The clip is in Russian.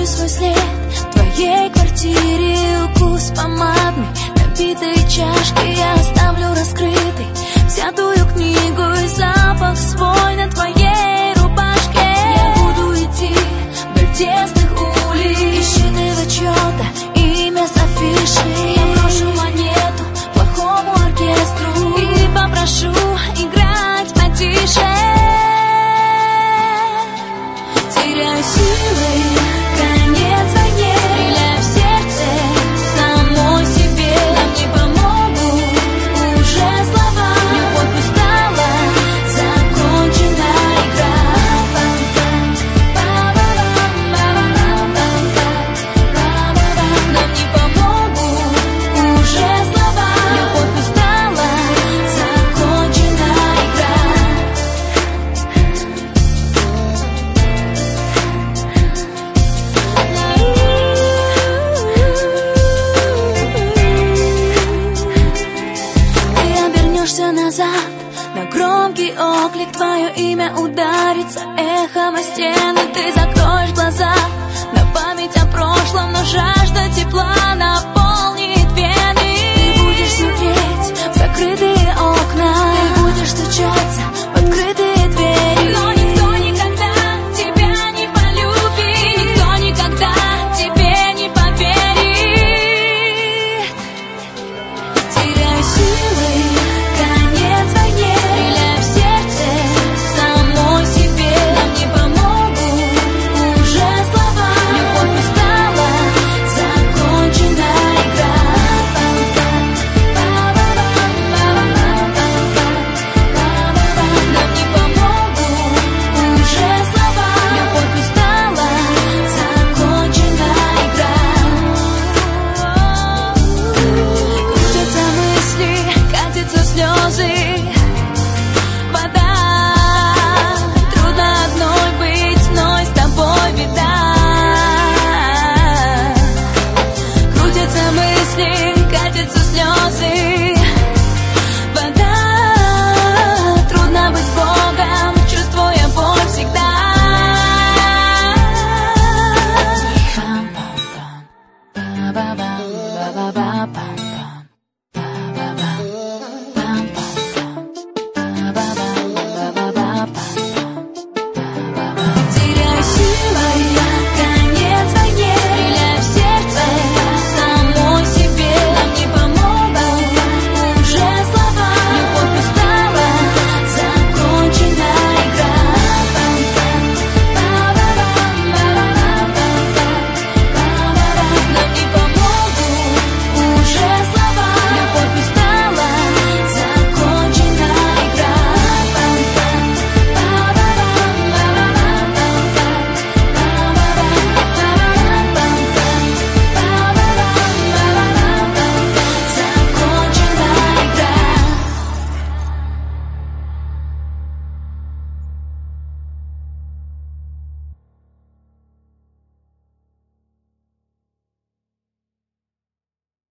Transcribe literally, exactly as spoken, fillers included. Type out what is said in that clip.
свой след в твоей квартире, укус помадный, набитые чашки я оставлю раскрытой, взятую книгу и запах свой на твоей рубашке. Я буду идти вдоль тесных улиц, считывать отчета, имя с афиши. Я брошу монету плохому оркестру и попрошу играть потише. Теряю силы, конец войне, стреляю в сердце самой себе. Нам не помогут уже слова, любовь устала, закончена игра. Нам не помогут уже слова, любовь устала, закончена игра. Назад, на громкий оклик твое имя ударится эхом о стены. Ты закроешь глаза на память о прошлом, но жажда тепла